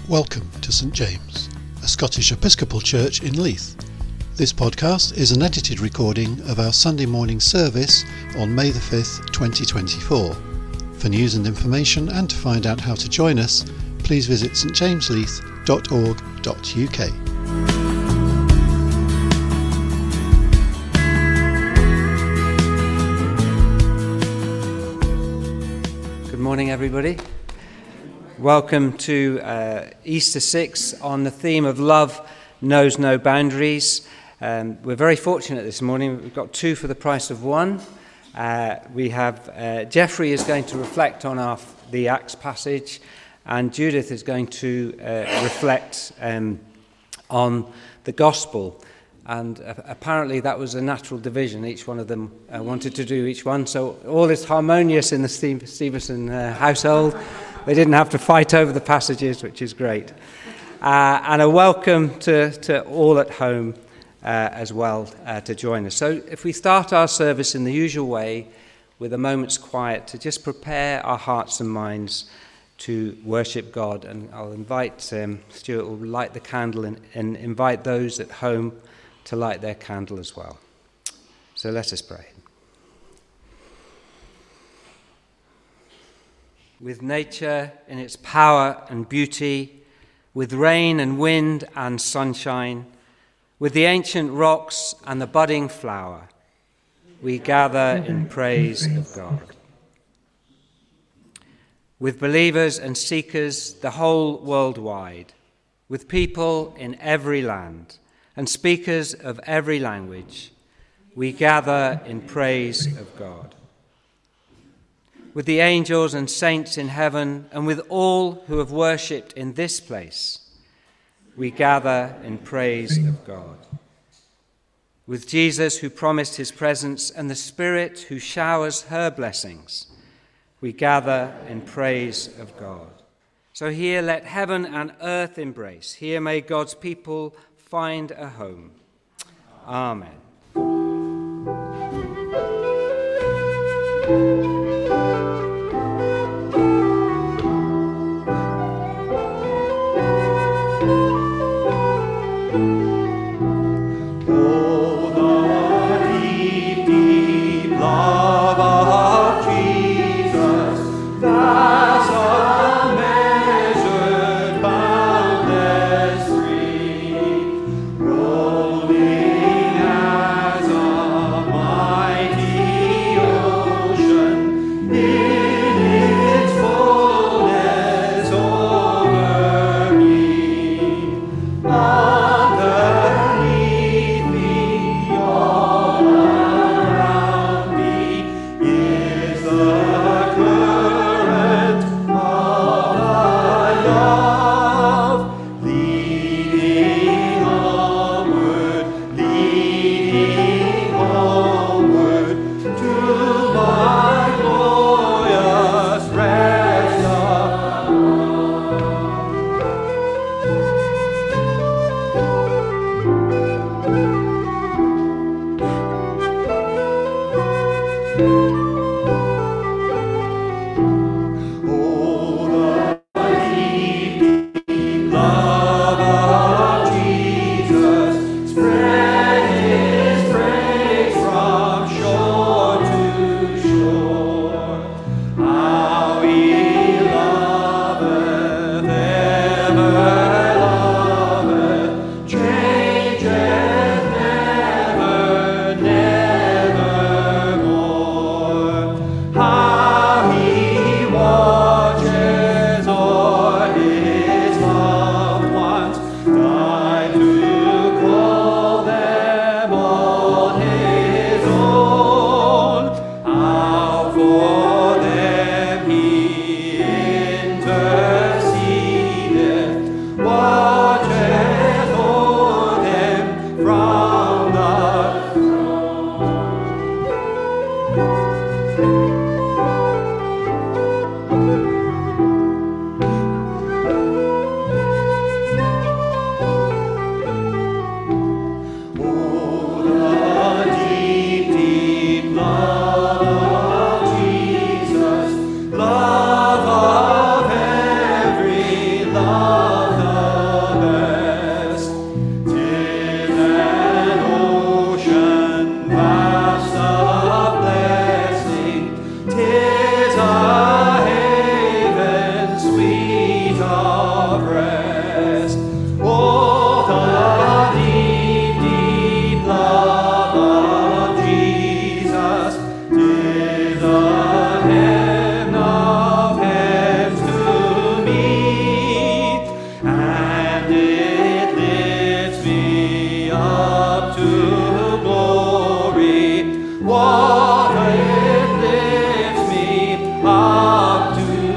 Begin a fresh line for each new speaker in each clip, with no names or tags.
Welcome to St James, a Scottish Episcopal church in Leith. This podcast is an edited recording of our Sunday morning service on May the 5th, 2024. For news and information and to find out how to join us, please visit stjamesleith.org.uk.
Good morning, everybody. Welcome to Easter 6 on the theme of Love Knows No Boundaries. We're very fortunate this morning. We've got two for the price of one. We have Geoffrey is going to reflect on the Acts passage, and Judith is going to reflect on the Gospel. And apparently that was a natural division. Each one of them wanted to do each one. So all is harmonious in the Stevenson household. They didn't have to fight over the passages, which is great. And a welcome to all at home as well to join us. So if we start our service in the usual way with a moment's quiet to just prepare our hearts and minds to worship God. And I'll invite Stuart will light the candle and invite those at home to light their candle as well. So let us pray. With nature in its power and beauty, with rain and wind and sunshine, with the ancient rocks and the budding flower, we gather in praise of God. With believers and seekers the whole world wide, with people in every land and speakers of every language, we gather in praise of God. With the angels and saints in heaven, and with all who have worshipped in this place, we gather in praise of God. With Jesus, who promised his presence, and the Spirit, who showers her blessings, we gather in praise of God. So here let heaven and earth embrace. Here may God's people find a home. Amen.
Near up to thee.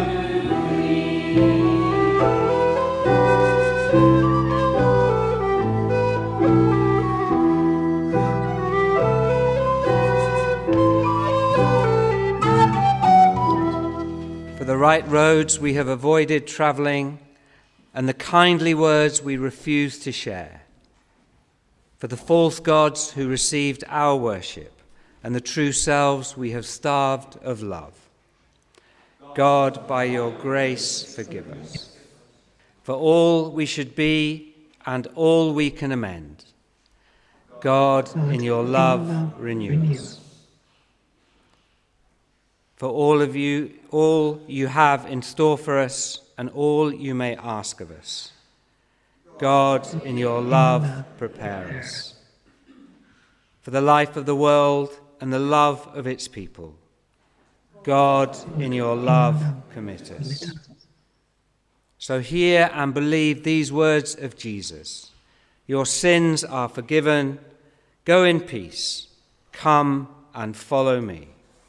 For the right roads we have avoided travelling, and the kindly words we refuse to share. For the false gods who received our worship, and the true selves we have starved of love. God, by your grace, forgive us. For all we should be and all we can amend. God, in your love, renew us. For all you have in store for us, and all you may ask of us. God, in your love, prepare us. For the life of the world and the love of its people. God, in your love, commit us. So hear and believe these words of Jesus. Your sins are forgiven. Go in peace. Come and follow me.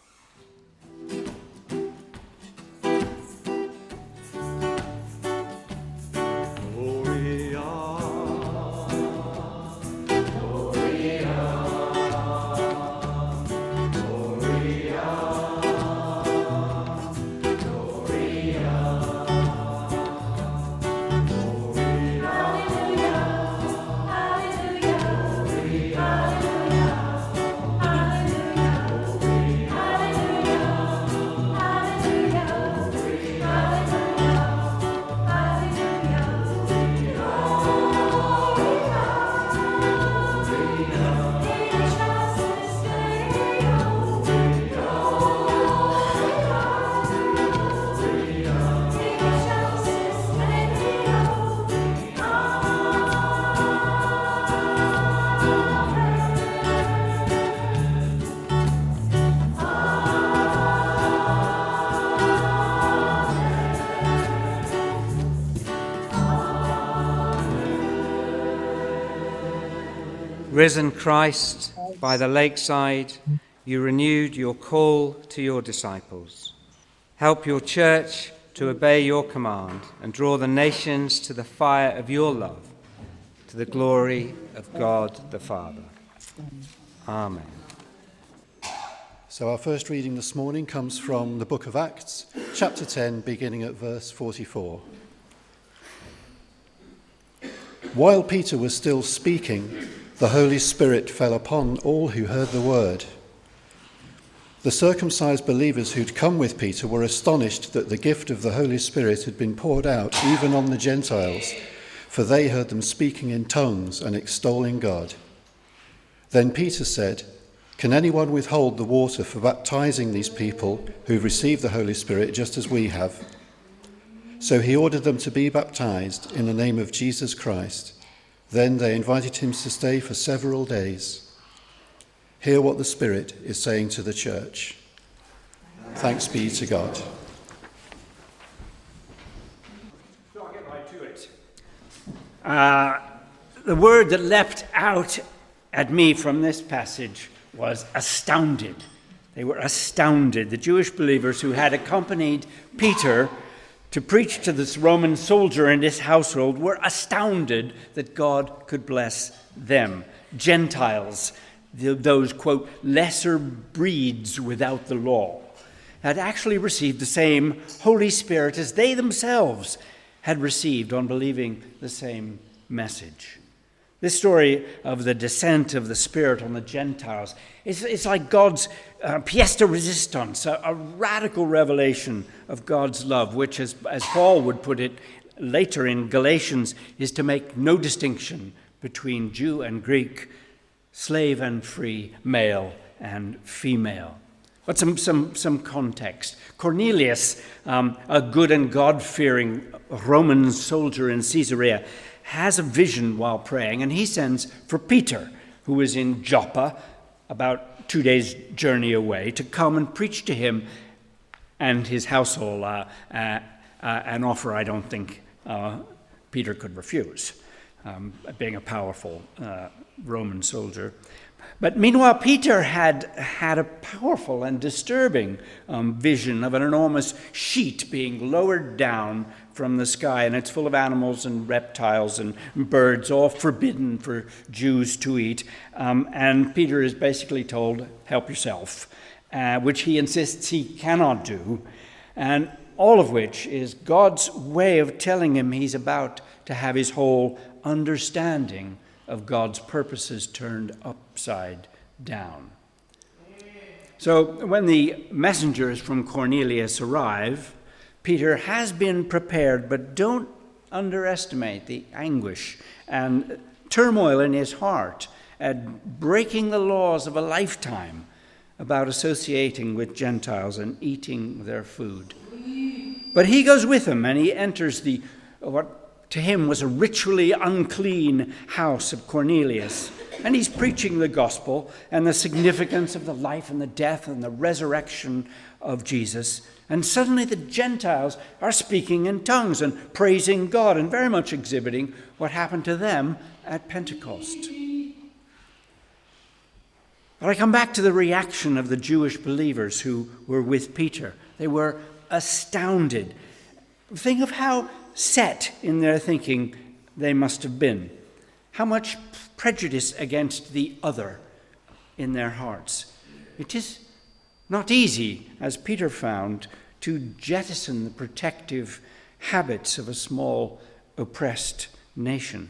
Risen Christ, by the lakeside, you renewed your call to your disciples. Help your church to obey your command and draw the nations to the fire of your love, to the glory of God the Father. Amen.
So our first reading this morning comes from the book of Acts, chapter 10, beginning at verse 44. While Peter was still speaking, the Holy Spirit fell upon all who heard the word. The circumcised believers who'd come with Peter were astonished that the gift of the Holy Spirit had been poured out even on the Gentiles, for they heard them speaking in tongues and extolling God. Then Peter said, "Can anyone withhold the water for baptizing these people who've received the Holy Spirit just as we have?" So he ordered them to be baptized in the name of Jesus Christ. Then they invited him to stay for several days. Hear what the Spirit is saying to the church. Thanks be to God.
So I'll get right to it. The word that leapt out at me from this passage was astounded. They were astounded. The Jewish believers who had accompanied Peter to preach to this Roman soldier in this household were astounded that God could bless them. Gentiles, those, quote, lesser breeds without the law, had actually received the same Holy Spirit as they themselves had received on believing the same message. This story of the descent of the Spirit on the Gentiles is like God's pièce de résistance, a radical revelation of God's love, which, as Paul would put it later in Galatians, is to make no distinction between Jew and Greek, slave and free, male and female. But some context. Cornelius, a good and God-fearing Roman soldier in Caesarea, has a vision while praying, and he sends for Peter, who is in Joppa, about 2 days' journey away, to come and preach to him and his household, an offer I don't think Peter could refuse, being a powerful Roman soldier. But meanwhile, Peter had a powerful and disturbing vision of an enormous sheet being lowered down from the sky, and it's full of animals and reptiles and birds, all forbidden for Jews to eat. And Peter is basically told, help yourself, which he insists he cannot do, and all of which is God's way of telling him he's about to have his whole understanding of God's purposes turned upside down. So when the messengers from Cornelius arrive, Peter has been prepared, but don't underestimate the anguish and turmoil in his heart at breaking the laws of a lifetime about associating with Gentiles and eating their food. But he goes with them, and he enters what to him was a ritually unclean house of Cornelius. And he's preaching the gospel and the significance of the life and the death and the resurrection of Jesus. And suddenly the Gentiles are speaking in tongues and praising God and very much exhibiting what happened to them at Pentecost. But I come back to the reaction of the Jewish believers who were with Peter. They were astounded. Think of how set in their thinking they must have been. How much prejudice against the other in their hearts. It is not easy, as Peter found, to jettison the protective habits of a small, oppressed nation.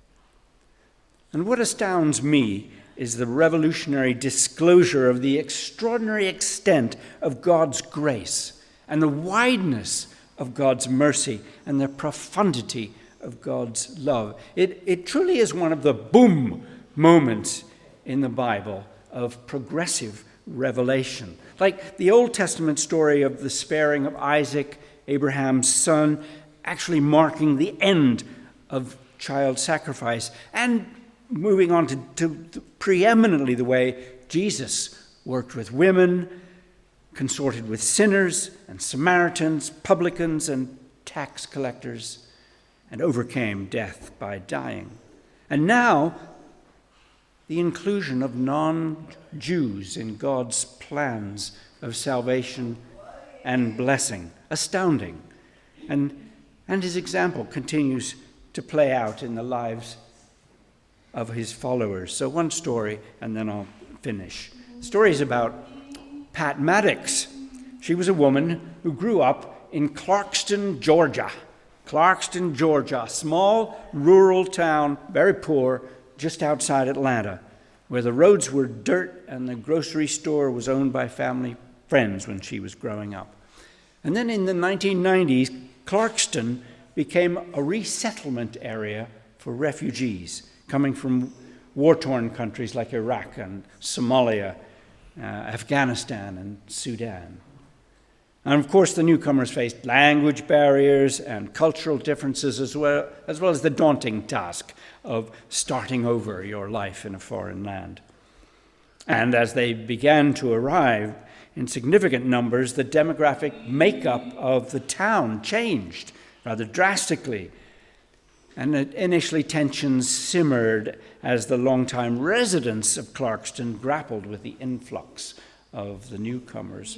And what astounds me is the revolutionary disclosure of the extraordinary extent of God's grace and the wideness of God's mercy and the profundity of God's love. It truly is one of the boom moments in the Bible of progressive revelation. Like the Old Testament story of the sparing of Isaac, Abraham's son, actually marking the end of child sacrifice, and moving on to preeminently the way Jesus worked with women, consorted with sinners and Samaritans, publicans and tax collectors, and overcame death by dying. And now, the inclusion of non-Jews in God's plans of salvation and blessing. Astounding. And his example continues to play out in the lives of his followers. So one story, and then I'll finish. The story is about Pat Maddox. She was a woman who grew up in Clarkston, Georgia. Clarkston, Georgia, a small rural town, very poor, just outside Atlanta, where the roads were dirt and the grocery store was owned by family friends when she was growing up. And then in the 1990s, Clarkston became a resettlement area for refugees coming from war-torn countries like Iraq and Somalia, Afghanistan and Sudan. And of course, the newcomers faced language barriers and cultural differences as well as the daunting task of starting over your life in a foreign land. And as they began to arrive in significant numbers, the demographic makeup of the town changed rather drastically. And initially tensions simmered as the longtime residents of Clarkston grappled with the influx of the newcomers.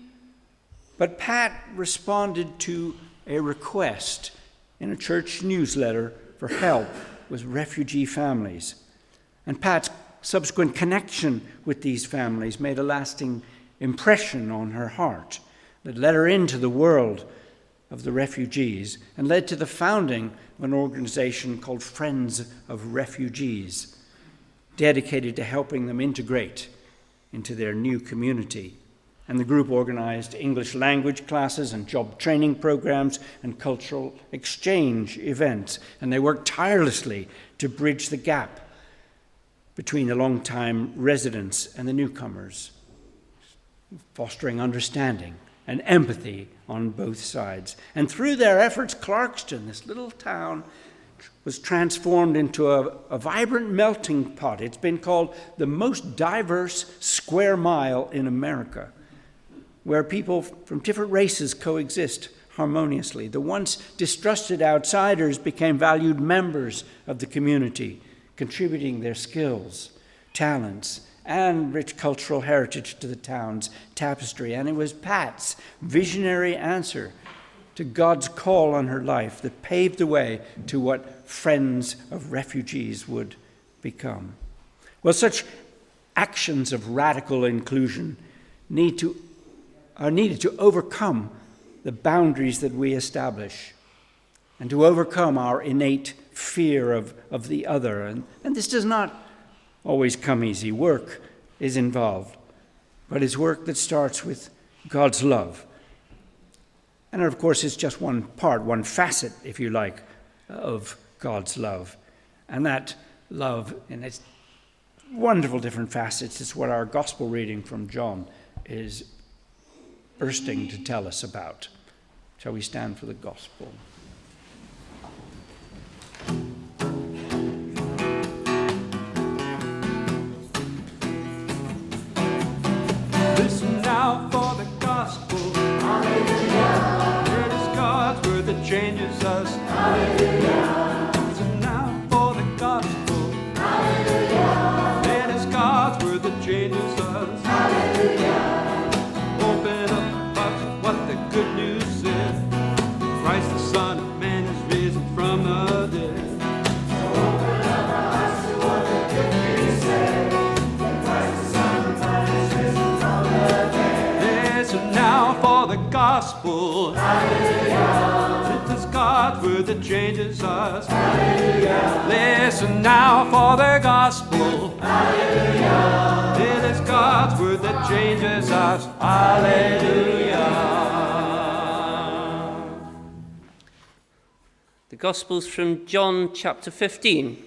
But Pat responded to a request in a church newsletter for help with refugee families. And Pat's subsequent connection with these families made a lasting impression on her heart that led her into the world of the refugees and led to the founding of an organization called Friends of Refugees, dedicated to helping them integrate into their new community. And the group organized English language classes and job training programs and cultural exchange events. And they worked tirelessly to bridge the gap between the long-time residents and the newcomers, fostering understanding and empathy on both sides. And through their efforts, Clarkston, this little town, was transformed into a vibrant melting pot. It's been called the most diverse square mile in America, where people from different races coexist harmoniously. The once distrusted outsiders became valued members of the community, contributing their skills talents and rich cultural heritage to the town's tapestry. And it was Pat's visionary answer to God's call on her life that paved the way to what Friends of Refugees would become. Well, such actions of radical inclusion are needed to overcome the boundaries that we establish and to overcome our innate fear of the other. And this does not always come easy. Work is involved, but it's work that starts with God's love. And of course, it's just one part, one facet, if you like, of God's love. And that love, in its wonderful different facets, is what our gospel reading from John is bursting to tell us about. Shall we stand for the gospel?
Listen now for the gospel. Hallelujah. It is God's word that changes us. Hallelujah. Listen now for the gospel. Hallelujah. It is God's word that changes us. Hallelujah. Open up about what the good news is. Christ the Son of Man is risen from the dead. Now for the gospel. Hallelujah. It is God's word that changes us. Hallelujah. Listen now for the gospel. Hallelujah. It is God's word that changes us. Hallelujah.
The Gospel's from John chapter 15.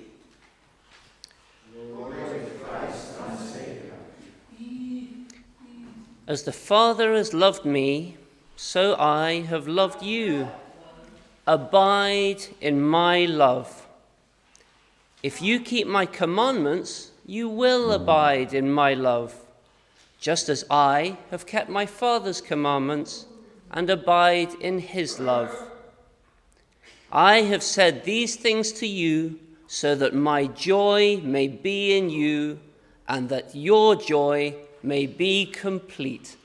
As the Father has loved me, so I have loved you. Abide in my love. If you keep my commandments, you will abide in my love, just as I have kept my Father's commandments and abide in his love. I have said these things to you so that my joy may be in you and that your joy may be complete.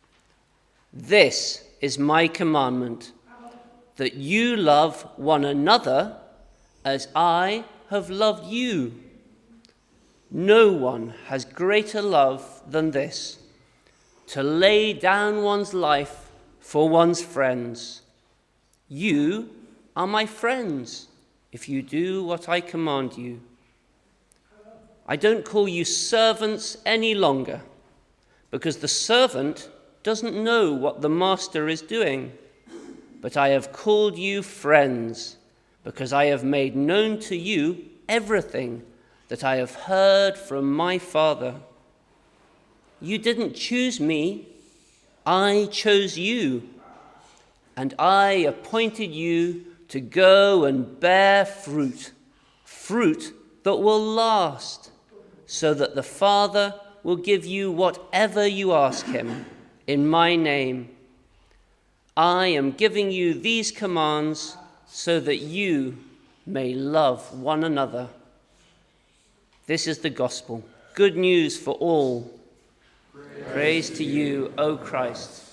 This is my commandment, that you love one another as I have loved you. No one has greater love than this, to lay down one's life for one's friends. You are my friends if you do what I command you. I don't call you servants any longer, because the servant doesn't know what the master is doing. But I have called you friends, because I have made known to you everything that I have heard from my Father. You didn't choose me, I chose you, and I appointed you to go and bear fruit, fruit that will last, so that the Father will give you whatever you ask him in my name. I am giving you these commands so that you may love one another. This is the gospel, good news for all. Praise to you, O Christ.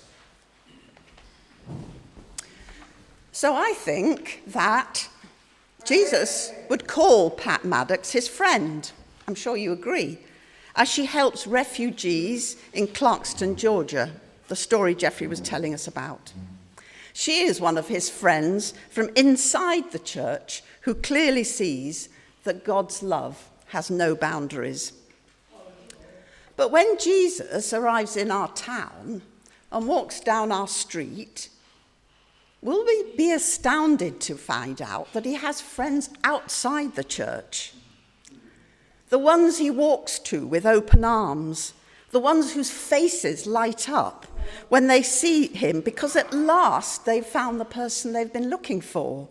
So I think that Jesus would call Pat Maddox his friend. I'm sure you agree. As she helps refugees in Clarkston, Georgia, the story Jeffrey was telling us about. She is one of his friends from inside the church who clearly sees that God's love has no boundaries. But when Jesus arrives in our town and walks down our street, will we be astounded to find out that he has friends outside the church? The ones he walks to with open arms, the ones whose faces light up when they see him because at last they've found the person they've been looking for.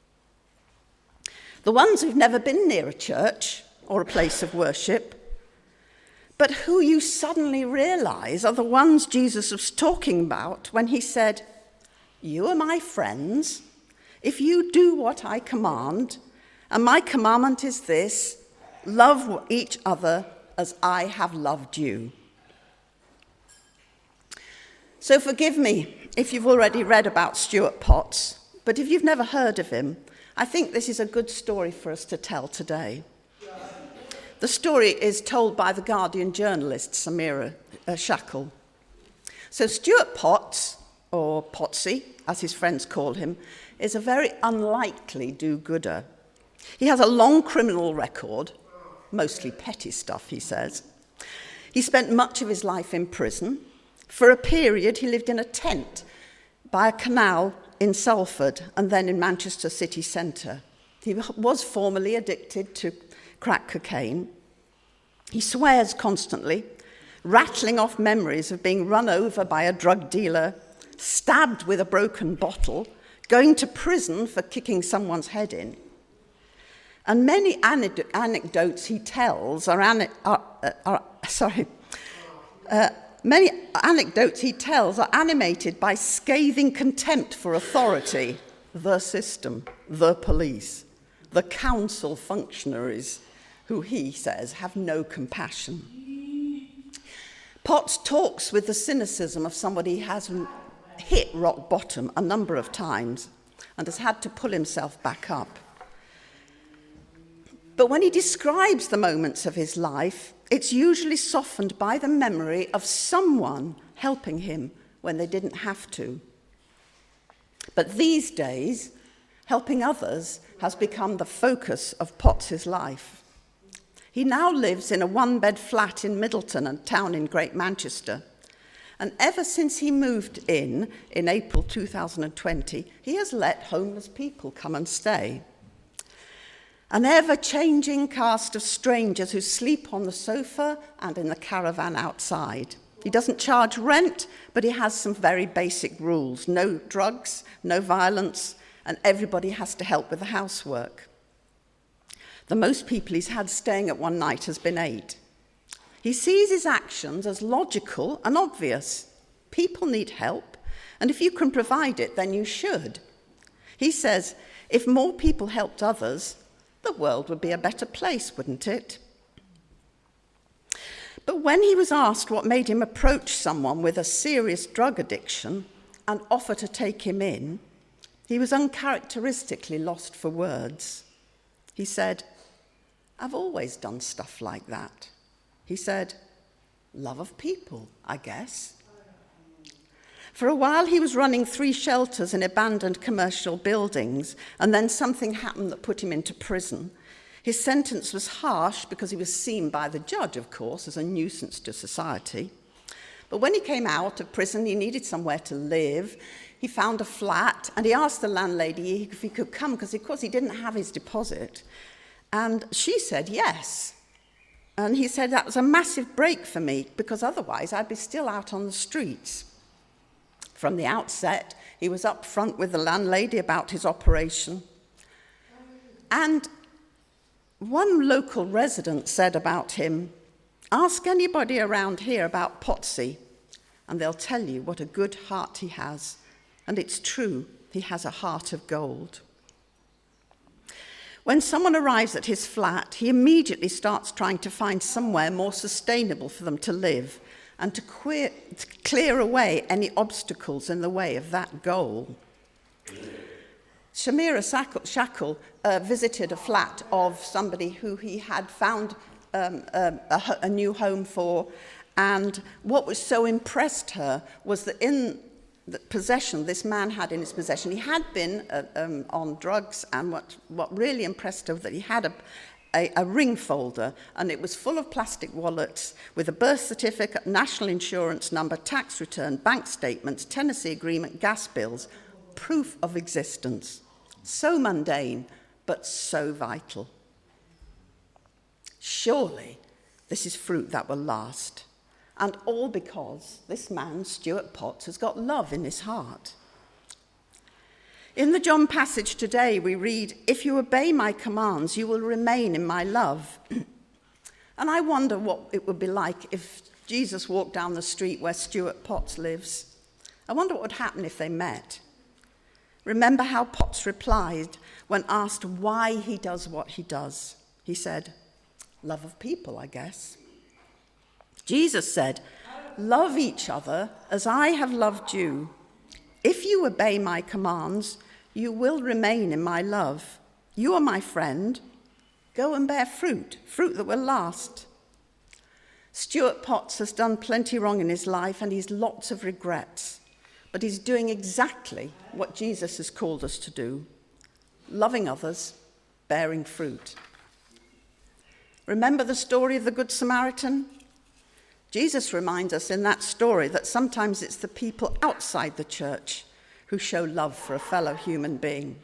The ones who've never been near a church or a place of worship, but who you suddenly realize are the ones Jesus was talking about when he said, "You are my friends if you do what I command, and my commandment is this: love each other as I have loved you. So forgive me if you've already read about Stuart Potts, but if you've never heard of him, I think this is a good story for us to tell today. The story is told by the Guardian journalist Samira Shackle. So Stuart Potts, or Potsy, as his friends call him, is a very unlikely do-gooder. He has a long criminal record, mostly petty stuff, he says. He spent much of his life in prison. For a period, he lived in a tent by a canal in Salford and then in Manchester city centre. He was formerly addicted to crack cocaine. He swears constantly, rattling off memories of being run over by a drug dealer, stabbed with a broken bottle, going to prison for kicking someone's head in. And many anecdotes he tells are animated by scathing contempt for authority, the system, the police, the council functionaries, who he says have no compassion. Potts talks with the cynicism of somebody who has hit rock bottom a number of times and has had to pull himself back up. But when he describes the moments of his life, it's usually softened by the memory of someone helping him when they didn't have to. But these days, helping others has become the focus of Potts' life. He now lives in a one-bed flat in Middleton, a town in Great Manchester. And ever since he moved in April 2020, he has let homeless people come and stay. An ever-changing cast of strangers who sleep on the sofa and in the caravan outside. He doesn't charge rent, but he has some very basic rules. No drugs, no violence, and everybody has to help with the housework. The most people he's had staying at one night has been 8. He sees his actions as logical and obvious. People need help, and if you can provide it, then you should. He says, if more people helped others, the world would be a better place, wouldn't it? But when he was asked what made him approach someone with a serious drug addiction and offer to take him in, he was uncharacteristically lost for words. He said, I've always done stuff like that. He said, love of people, I guess. For a while, he was running 3 shelters in abandoned commercial buildings, and then something happened that put him into prison. His sentence was harsh because he was seen by the judge, of course, as a nuisance to society. But when he came out of prison, he needed somewhere to live. He found a flat, and he asked the landlady if he could come, because, of course, he didn't have his deposit. And she said yes. And he said that was a massive break for me, because otherwise I'd be still out on the streets. From the outset, he was up front with the landlady about his operation. And one local resident said about him, ask anybody around here about Potsy, and they'll tell you what a good heart he has. And it's true, he has a heart of gold. When someone arrives at his flat, he immediately starts trying to find somewhere more sustainable for them to live and to clear away any obstacles in the way of that goal. Samira Shackle visited a flat of somebody who he had found a new home for, and what was so impressed her was that in the possession this man had in his possession, he had been on drugs, and what really impressed her was that he had a ring folder, and it was full of plastic wallets with a birth certificate, national insurance number, tax return, bank statements, tenancy agreement, gas bills, proof of existence. So mundane, but so vital. Surely this is fruit that will last. And all because this man, Stuart Potts, has got love in his heart. In the John passage today, we read, if you obey my commands, you will remain in my love. And I wonder what it would be like if Jesus walked down the street where Stuart Potts lives. I wonder what would happen if they met. Remember how Potts replied when asked why he does what he does. He said, love of people, I guess. Jesus said, "Love each other as I have loved you. If you obey my commands, you will remain in my love. You are my friend. Go and bear fruit that will last." Stuart Potts has done plenty wrong in his life and he's lots of regrets, but he's doing exactly what Jesus has called us to do: loving others, bearing fruit. Remember the story of the Good Samaritan? Jesus reminds us in that story that sometimes it's the people outside the church who show love for a fellow human being.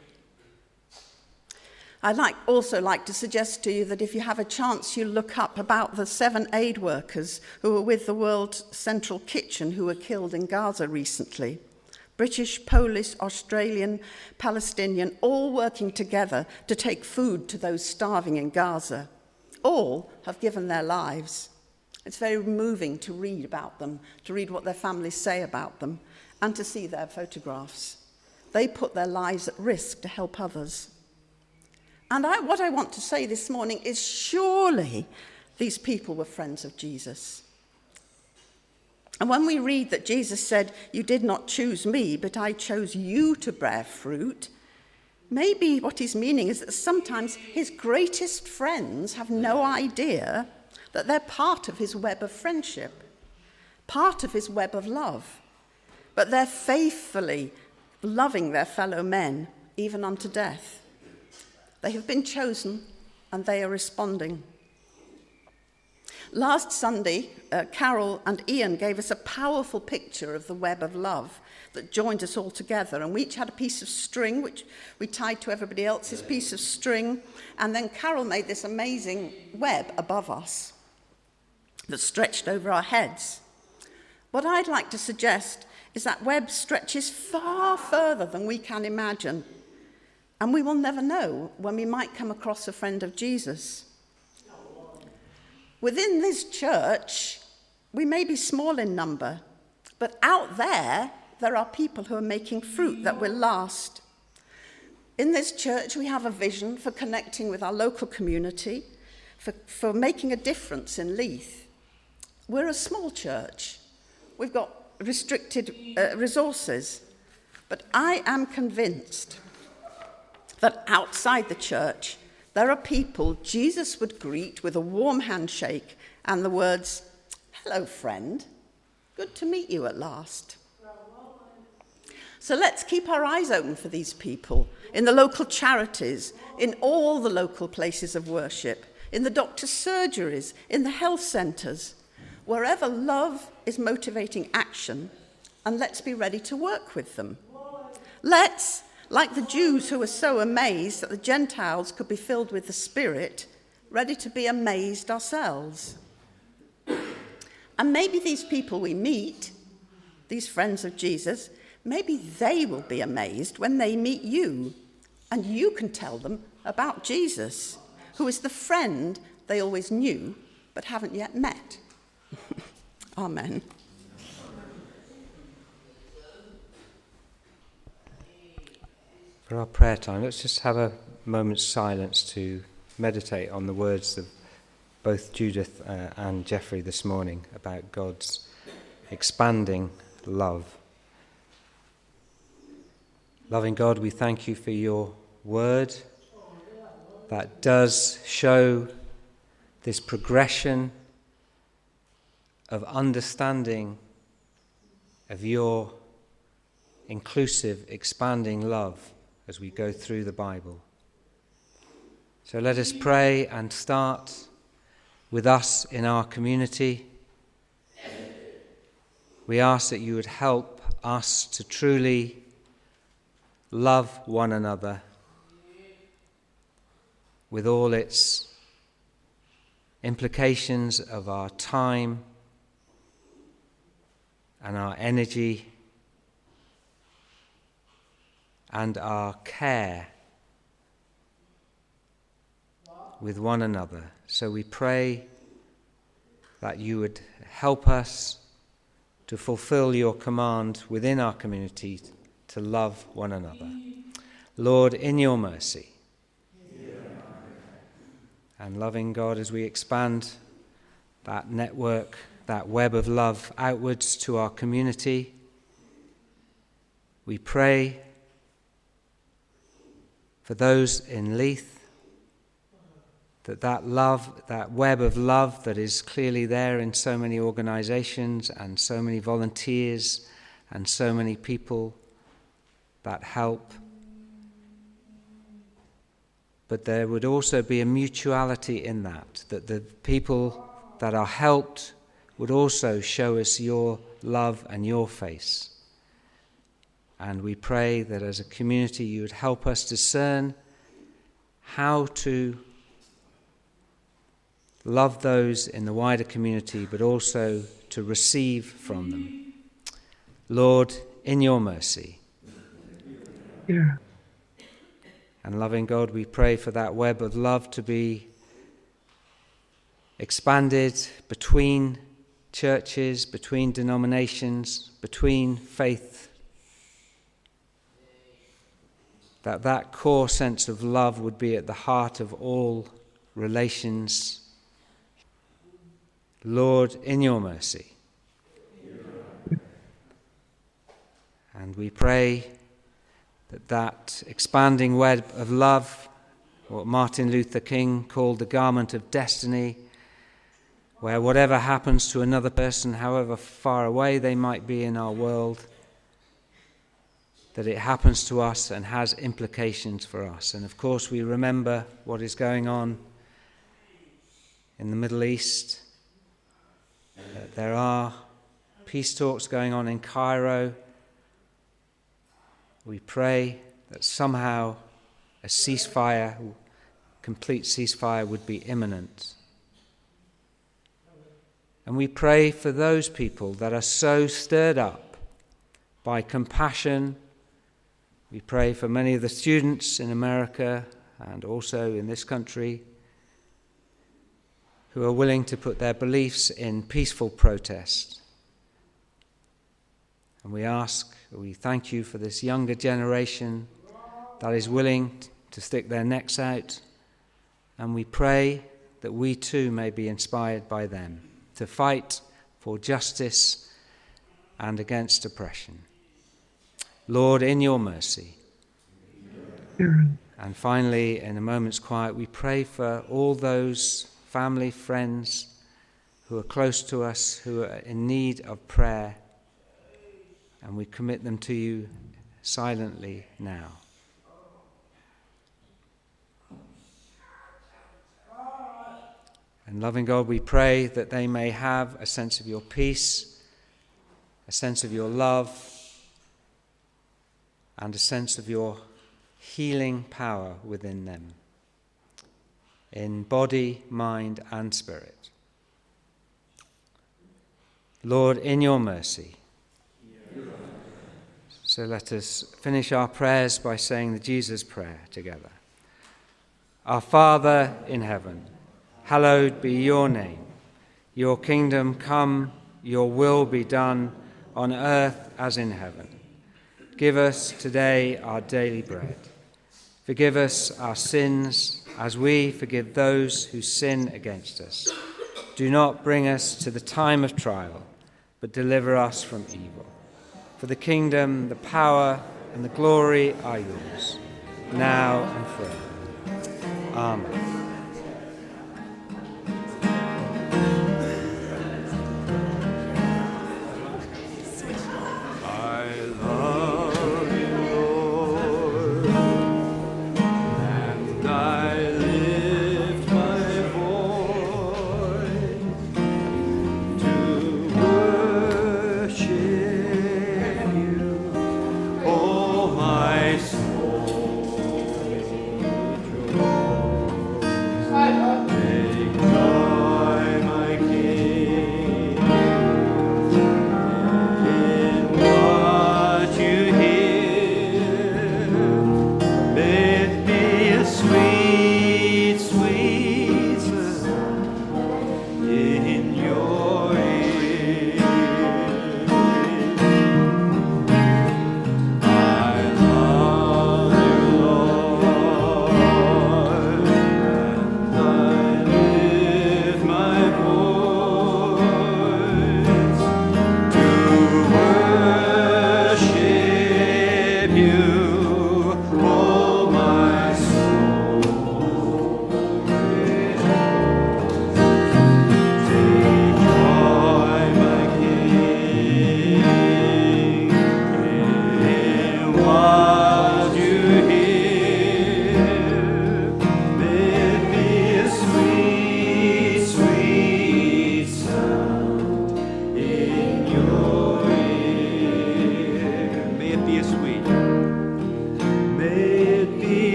I'd also like to suggest to you that if you have a chance, you look up about the 7 aid workers who were with the World Central Kitchen who were killed in Gaza recently. British, Polish, Australian, Palestinian, all working together to take food to those starving in Gaza. All have given their lives. It's very moving to read about them, to read what their families say about them, and to see their photographs. They put their lives at risk to help others. And what I want to say this morning is surely these people were friends of Jesus. And when we read that Jesus said, "You did not choose me, but I chose you to bear fruit," maybe what he's meaning is that sometimes his greatest friends have no idea that they're part of his web of friendship, part of his web of love, but they're faithfully loving their fellow men, even unto death. They have been chosen, and they are responding. Last Sunday, Carol and Ian gave us a powerful picture of the web of love that joined us all together, and we each had a piece of string, which we tied to everybody else's piece of string, and then Carol made this amazing web above us that stretched over our heads. What I'd like to suggest is that web stretches far further than we can imagine, and we will never know when we might come across a friend of Jesus. Within this church, we may be small in number, but out there are people who are making fruit that will last. In this church, we have a vision for connecting with our local community, for making a difference in Leith. We're a small church. We've got restricted resources, but I am convinced that outside the church, there are people Jesus would greet with a warm handshake and the words, "Hello, friend. Good to meet you at last." So let's keep our eyes open for these people in the local charities, in all the local places of worship, in the doctor's surgeries, in the health centres, wherever love is motivating action, and let's be ready to work with them. Let's, like the Jews who were so amazed that the Gentiles could be filled with the Spirit, ready to be amazed ourselves. And maybe these people we meet, these friends of Jesus, maybe they will be amazed when they meet you, and you can tell them about Jesus, who is the friend they always knew but haven't yet met. Amen.
For our prayer time, let's just have a moment's silence to meditate on the words of both Judith and Jeffrey this morning about God's expanding love. Loving God, we thank you for your word that does show this progression of understanding of your inclusive, expanding love as we go through the Bible. So let us pray and start with us in our community. We ask that you would help us to truly love one another with all its implications of our time and our energy and our care with one another. So we pray that you would help us to fulfill your command within our community to love one another. Lord, in your mercy, and loving God, as we expand that network that web of love outwards to our community. We pray for those in Leith, that love, that web of love that is clearly there in so many organizations and so many volunteers and so many people that help. But there would also be a mutuality in that the people that are helped would also show us your love and your face. And we pray that as a community you would help us discern how to love those in the wider community, but also to receive from them. Lord, in your mercy.
Yeah.
And loving God, we pray for that web of love to be expanded between churches, between denominations, between faith. That core sense of love would be at the heart of all relations. Lord, in your mercy. And we pray that expanding web of love, what Martin Luther King called the garment of destiny, where whatever happens to another person, however far away they might be in our world, that it happens to us and has implications for us. And of course we remember what is going on in the Middle East. There are peace talks going on in Cairo. We pray that somehow a ceasefire, complete ceasefire, would be imminent. And we pray for those people that are so stirred up by compassion. We pray for many of the students in America and also in this country who are willing to put their beliefs in peaceful protest. And we thank you for this younger generation that is willing to stick their necks out. And we pray that we too may be inspired by them to fight for justice and against oppression. Lord, in your mercy. And finally, in a moment's quiet, we pray for all those family, friends who are close to us, who are in need of prayer, and we commit them to you silently now. And loving God, we pray that they may have a sense of your peace, a sense of your love, and a sense of your healing power within them, in body, mind, and spirit. Lord, in your mercy. So let us finish our prayers by saying the Jesus prayer together. Our Father in heaven, hallowed be your name. Your kingdom come, your will be done on earth as in heaven. Give us today our daily bread. Forgive us our sins as we forgive those who sin against us. Do not bring us to the time of trial, but deliver us from evil. For the kingdom, the power, and the glory are yours, now and forever. Amen.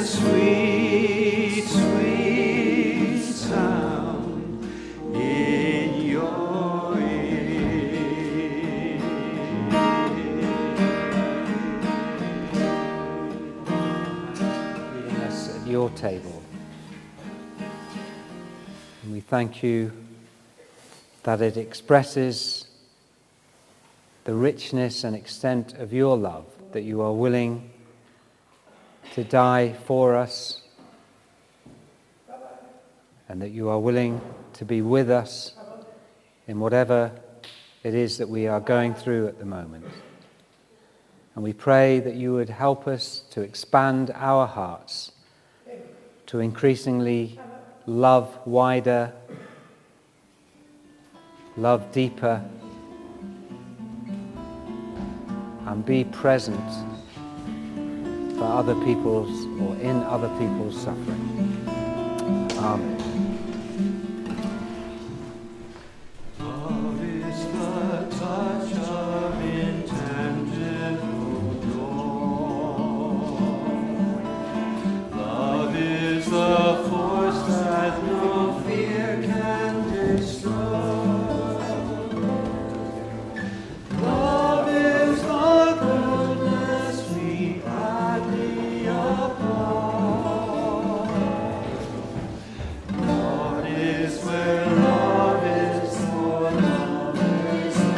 sweet, sweet sound in your ear.
Meeting us at your table. And we thank you that it expresses the richness and extent of your love, that you are willing to die for us, and that you are willing to be with us in whatever it is that we are going through at the moment. And we pray that you would help us to expand our hearts to increasingly love wider, love deeper, and be present for other people's or in other people's suffering. Amen.
Love is the touch of intangible joy. Love is the force that no fear can destroy. Love is the goodness we gladly applaud. God is where love is, for love is of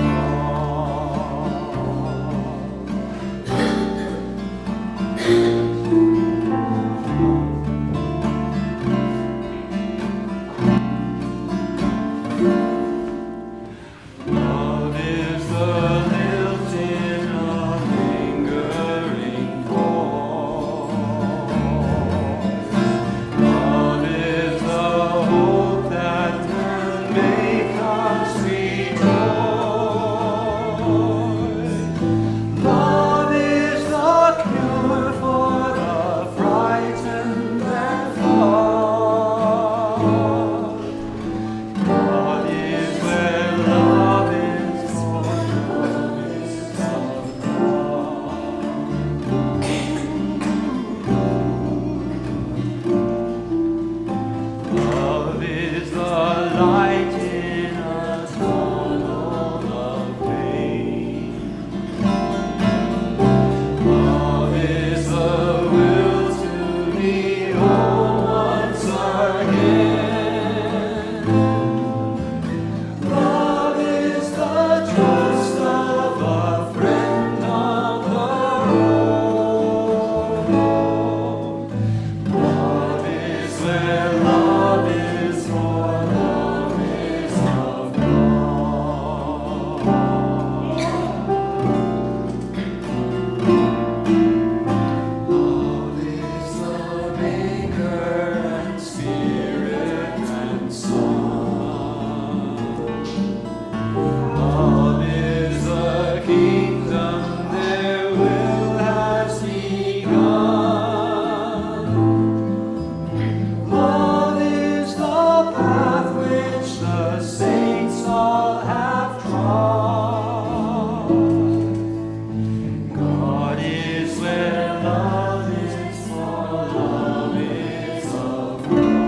Love is the lilting of lingering thoughts. Love is the hope that can make us rejoice. Love is the cure for the frightened and flawed. God is where love is, for love is of Love is the light in a tunnel of pain. Love is the will to be whole once again. Love is the trust of a friend on the road. Love is where love is, for love is of Love is the maker and spirit and song. Love is the kingdom their will has begun. Love is the path which the saints all have trod. God is where love is, for love is of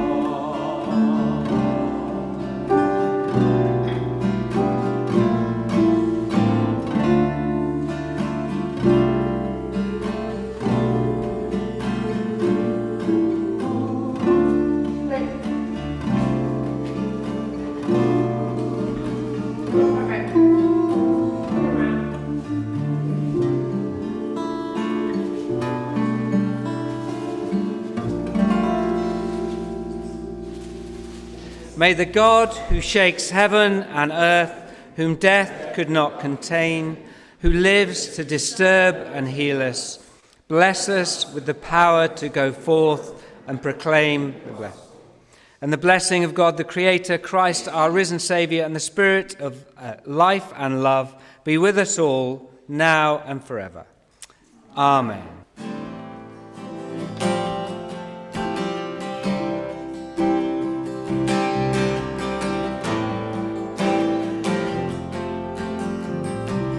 May the God who shakes heaven and earth, whom death could not contain, who lives to disturb and heal us, bless us with the power to go forth and proclaim the blessing. And the blessing of God, the Creator, Christ, our risen Saviour, and the Spirit of life and love be with us all, now and forever. Amen.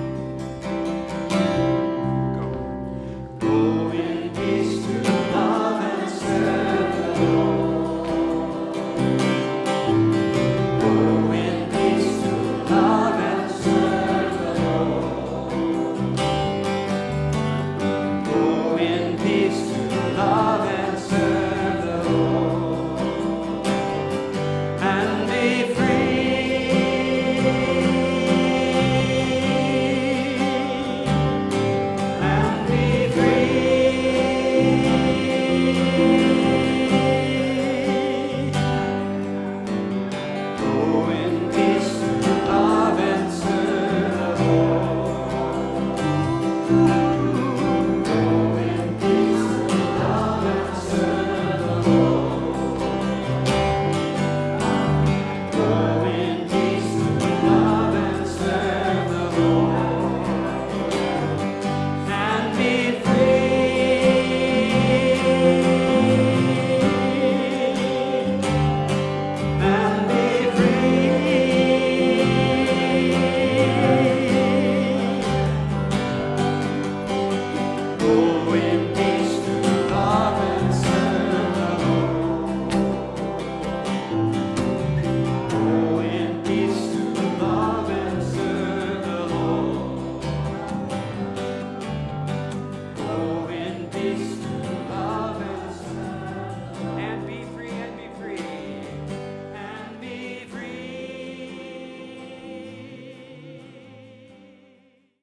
Go in peace to love. Oh,